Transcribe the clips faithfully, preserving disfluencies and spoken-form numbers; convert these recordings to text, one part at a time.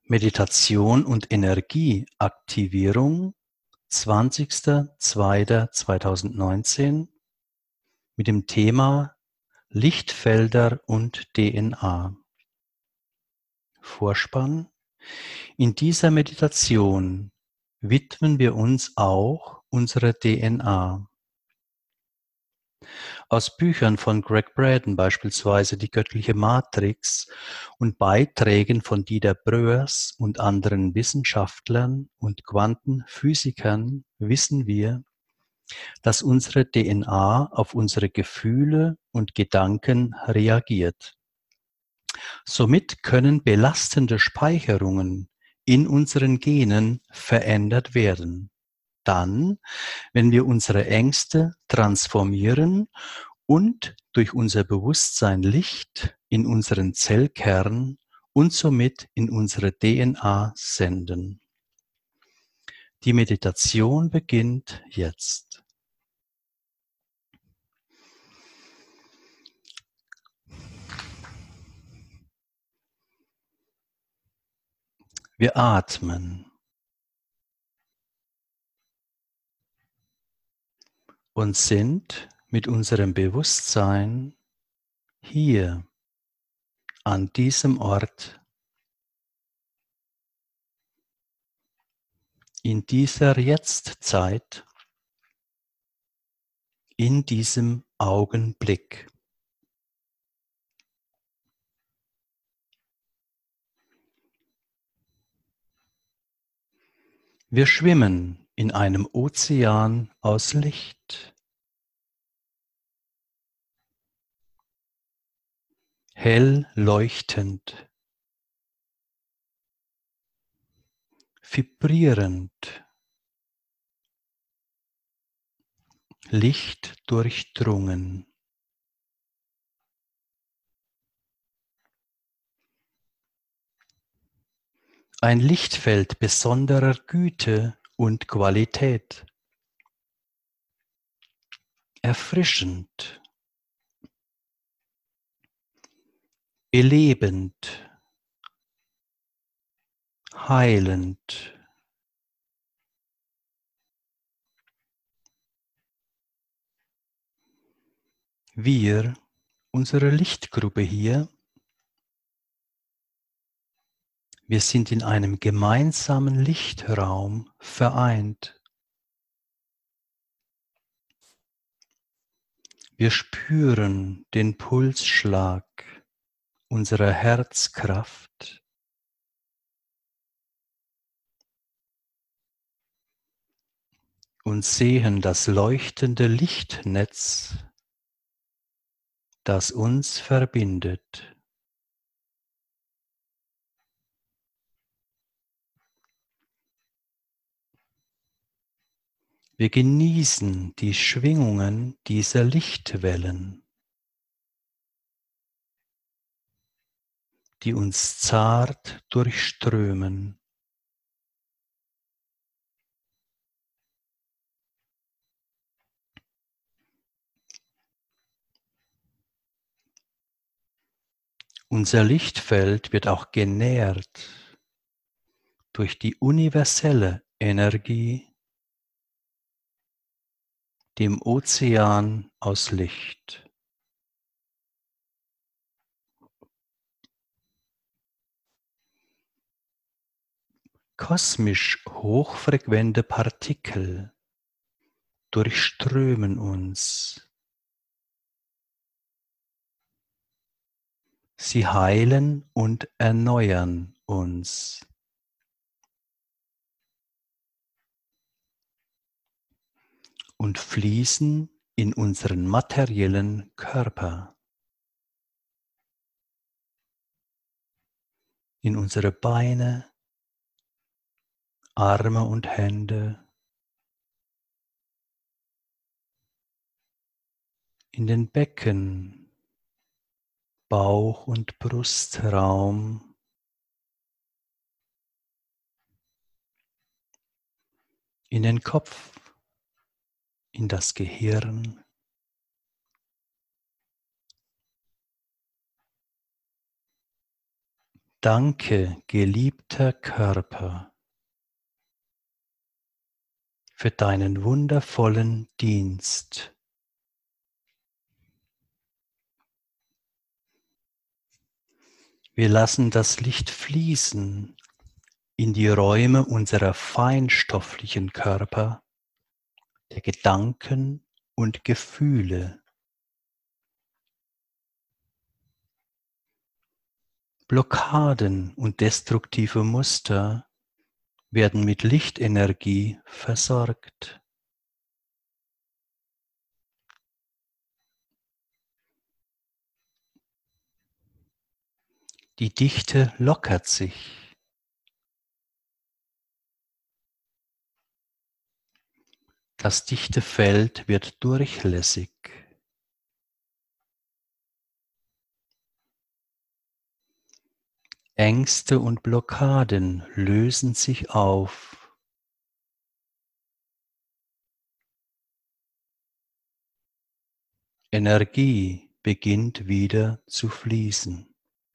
Meditation und Energieaktivierung, zwanzigster zweiter zweitausendneunzehn mit dem Thema Lichtfelder und D N A. Vorspann. In dieser Meditation widmen wir uns auch unserer D N A. Aus Büchern von Greg Braden, beispielsweise Die göttliche Matrix, und Beiträgen von Dieter Bröers und anderen Wissenschaftlern und Quantenphysikern wissen wir, dass unsere D N A auf unsere Gefühle und Gedanken reagiert. Somit können belastende Speicherungen in unseren Genen verändert werden. Dann, wenn wir unsere Ängste transformieren und durch unser Bewusstsein Licht in unseren Zellkern und somit in unsere D N A senden. Die Meditation beginnt jetzt. Wir atmen und sind mit unserem Bewusstsein hier an diesem Ort, in dieser Jetztzeit, in diesem Augenblick. Wir schwimmen in einem Ozean aus Licht. Hell leuchtend, vibrierend, Licht durchdrungen. Ein Lichtfeld besonderer Güte und Qualität. Erfrischend, belebend, heilend. Wir, unsere Lichtgruppe hier, wir sind in einem gemeinsamen Lichtraum vereint. Wir spüren den Pulsschlag unserer Herzkraft. Und sehen das leuchtende Lichtnetz, das uns verbindet. Wir genießen die Schwingungen dieser Lichtwellen, die uns zart durchströmen. Unser Lichtfeld wird auch genährt durch die universelle Energie, dem Ozean aus Licht. Kosmisch hochfrequente Partikel durchströmen uns. Sie heilen und erneuern uns. Und fließen in unseren materiellen Körper, in unsere Beine, Arme und Hände, in den Becken, Bauch- und Brustraum, in den Kopf, in das Gehirn, Danke, geliebter Körper, für deinen wundervollen Dienst. Wir lassen das Licht fließen in die Räume unserer feinstofflichen Körper, der Gedanken und Gefühle. Blockaden und destruktive Muster werden mit Lichtenergie versorgt. Die Dichte lockert sich. Das dichte Feld wird durchlässig. Ängste und Blockaden lösen sich auf. Energie beginnt wieder zu fließen.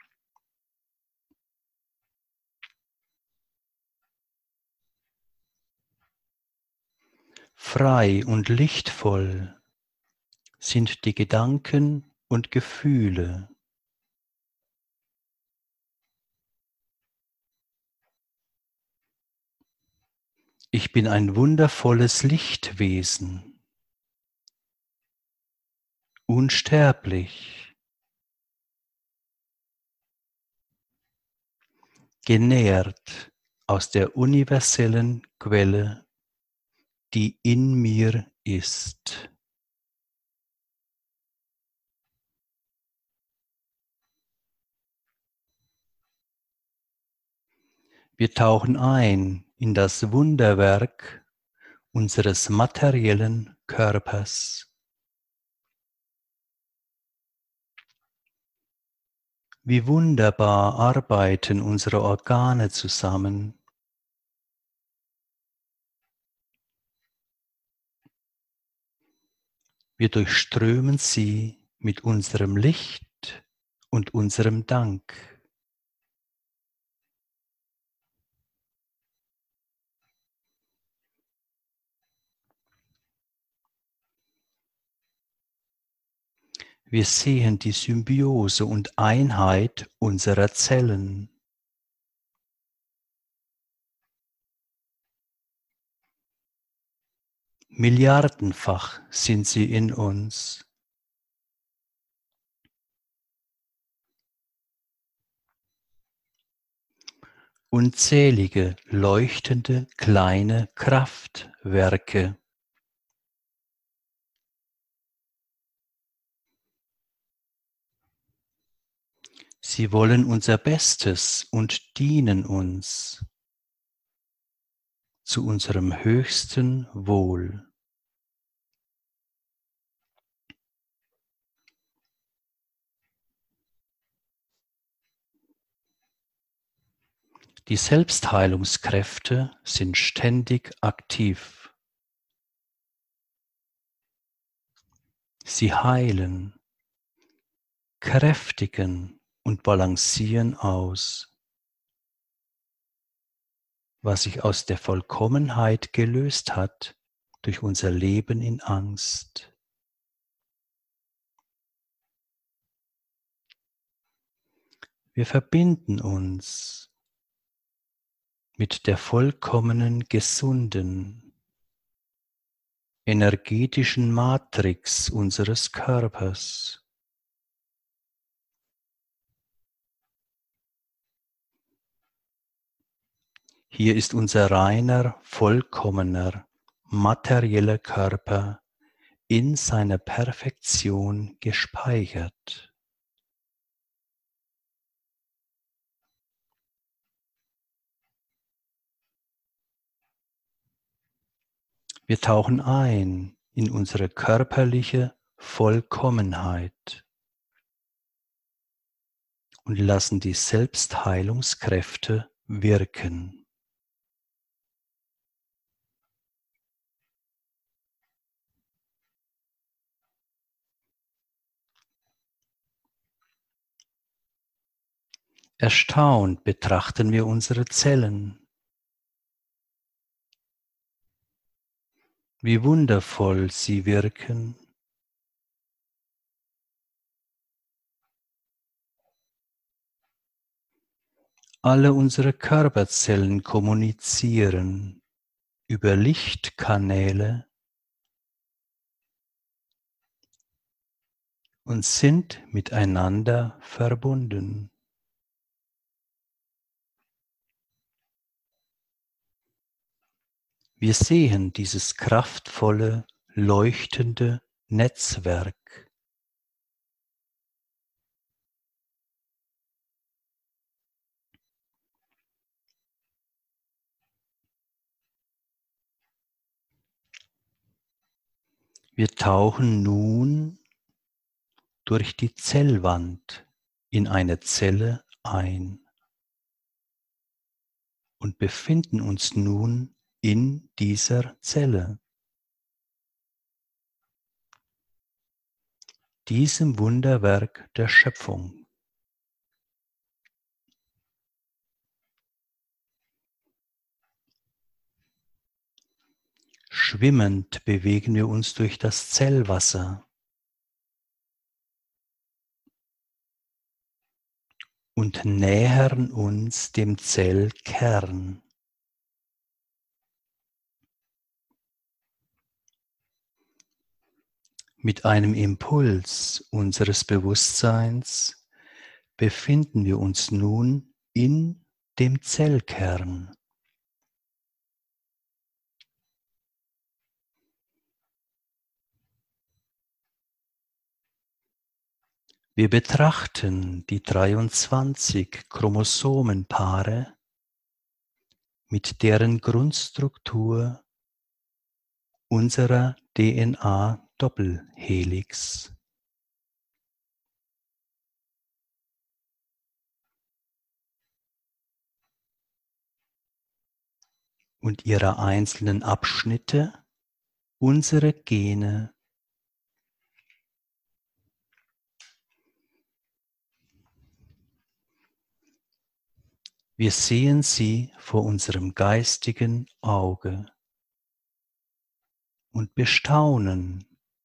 Frei und lichtvoll sind die Gedanken und Gefühle. Ich bin ein wundervolles Lichtwesen, unsterblich, genährt aus der universellen Quelle, die in mir ist. Wir tauchen ein in das Wunderwerk unseres materiellen Körpers. Wie wunderbar arbeiten unsere Organe zusammen. Wir durchströmen sie mit unserem Licht und unserem Dank. Wir sehen die Symbiose und Einheit unserer Zellen. Milliardenfach sind sie in uns. Unzählige leuchtende kleine Kraftwerke. Sie wollen unser Bestes und dienen uns zu unserem höchsten Wohl. Die Selbstheilungskräfte sind ständig aktiv. Sie heilen, kräftigen und balancieren aus, was sich aus der Vollkommenheit gelöst hat durch unser Leben in Angst. Wir verbinden uns mit der vollkommenen, gesunden, energetischen Matrix unseres Körpers. Hier ist unser reiner, vollkommener, materieller Körper in seiner Perfektion gespeichert. Wir tauchen ein in unsere körperliche Vollkommenheit und lassen die Selbstheilungskräfte wirken. Erstaunt betrachten wir unsere Zellen. Wie wundervoll sie wirken. Alle unsere Körperzellen kommunizieren über Lichtkanäle und sind miteinander verbunden. Wir sehen dieses kraftvolle, leuchtende Netzwerk. Wir tauchen nun durch die Zellwand in eine Zelle ein und befinden uns nun in dieser Zelle, diesem Wunderwerk der Schöpfung. Schwimmend bewegen wir uns durch das Zellwasser und nähern uns dem Zellkern. Mit einem Impuls unseres Bewusstseins befinden wir uns nun in dem Zellkern. Wir betrachten die dreiundzwanzig Chromosomenpaare mit deren Grundstruktur unserer D N A-Doppelhelix. Und ihrer einzelnen Abschnitte, unsere Gene. Wir sehen sie vor unserem geistigen Auge und bestaunen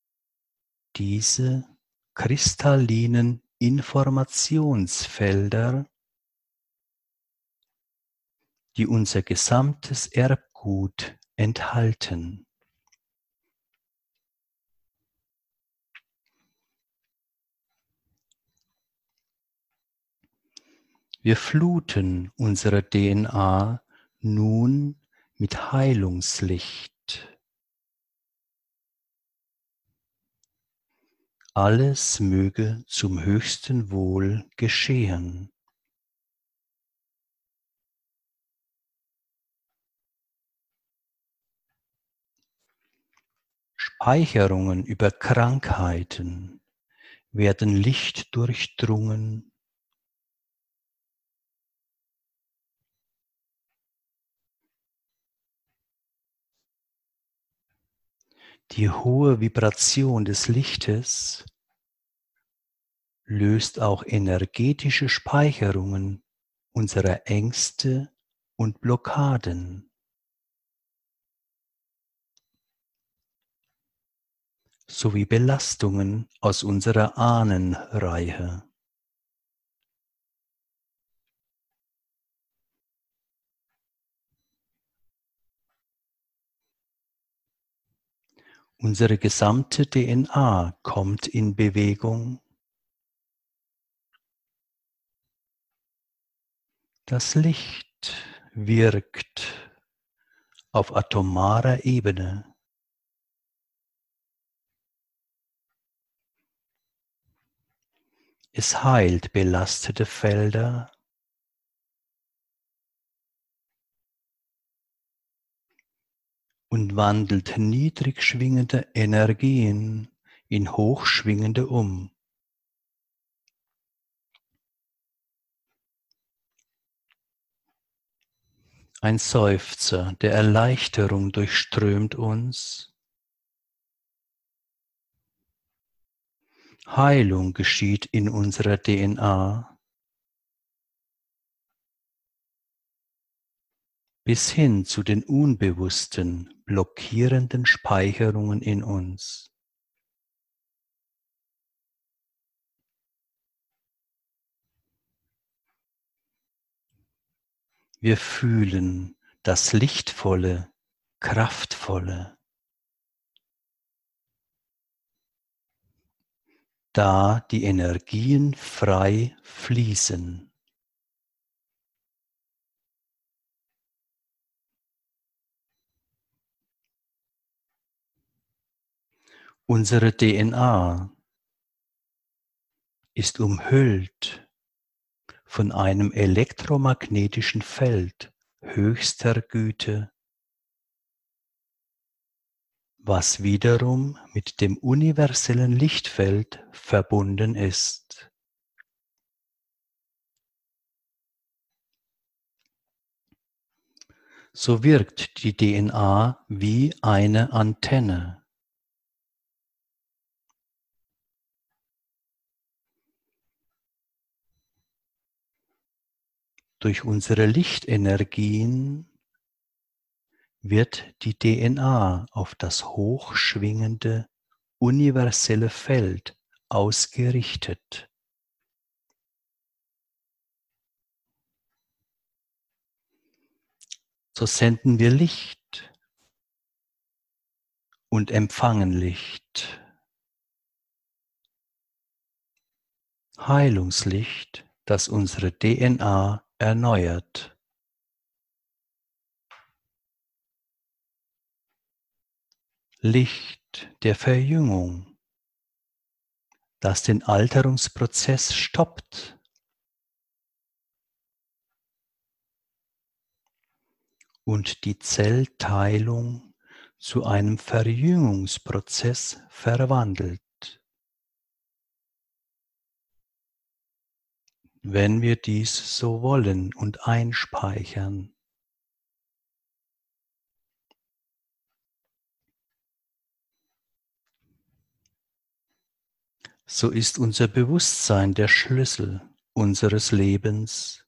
diese kristallinen Informationsfelder, die unser gesamtes Erbgut enthalten. Wir fluten unsere D N A nun mit Heilungslicht. Alles möge zum höchsten Wohl geschehen. Speicherungen über Krankheiten werden lichtdurchdrungen. Die hohe Vibration des Lichtes löst auch energetische Speicherungen unserer Ängste und Blockaden sowie Belastungen aus unserer Ahnenreihe. Unsere gesamte D N A kommt in Bewegung. Das Licht wirkt auf atomarer Ebene. Es heilt belastete Felder und wandelt niedrig schwingende Energien in hochschwingende um. Ein Seufzer der Erleichterung durchströmt uns. Heilung geschieht in unserer D N A. bis hin zu den unbewussten, blockierenden Speicherungen in uns. Wir fühlen das Lichtvolle, Kraftvolle, da die Energien frei fließen. Unsere D N A ist umhüllt von einem elektromagnetischen Feld höchster Güte, was wiederum mit dem universellen Lichtfeld verbunden ist. So wirkt die D N A wie eine Antenne. Durch unsere Lichtenergien wird die D N A auf das hochschwingende, universelle Feld ausgerichtet. So senden wir Licht und empfangen Licht. Heilungslicht, das unsere D N A erneuert. Licht der Verjüngung, das den Alterungsprozess stoppt und die Zellteilung zu einem Verjüngungsprozess verwandelt. Wenn wir dies so wollen und einspeichern. So ist unser Bewusstsein der Schlüssel unseres Lebens.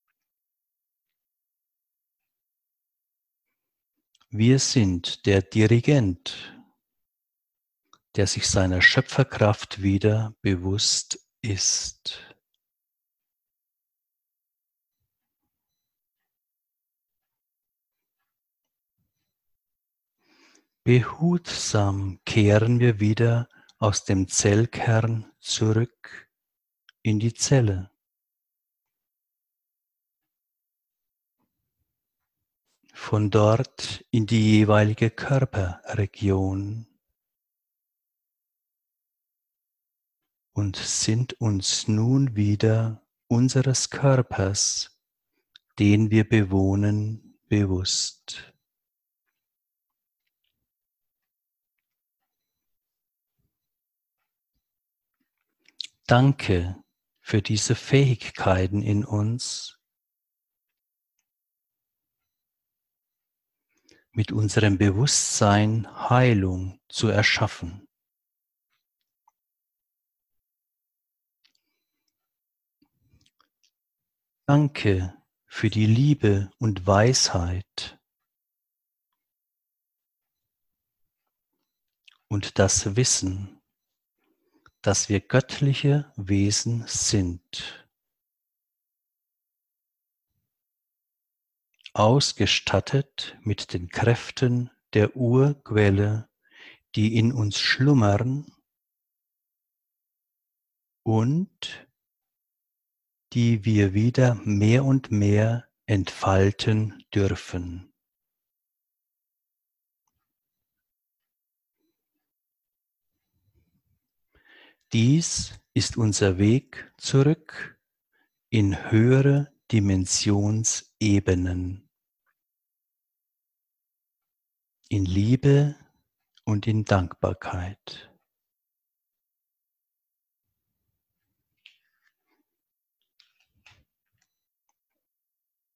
Wir sind der Dirigent, der sich seiner Schöpferkraft wieder bewusst ist. Behutsam kehren wir wieder aus dem Zellkern zurück in die Zelle. Von dort in die jeweilige Körperregion und sind uns nun wieder unseres Körpers, den wir bewohnen, bewusst. Danke für diese Fähigkeiten in uns, mit unserem Bewusstsein Heilung zu erschaffen. Danke für die Liebe und Weisheit und das Wissen, dass wir göttliche Wesen sind, ausgestattet mit den Kräften der Urquelle, die in uns schlummern und die wir wieder mehr und mehr entfalten dürfen. Dies ist unser Weg zurück in höhere Dimensionsebenen, in Liebe und in Dankbarkeit.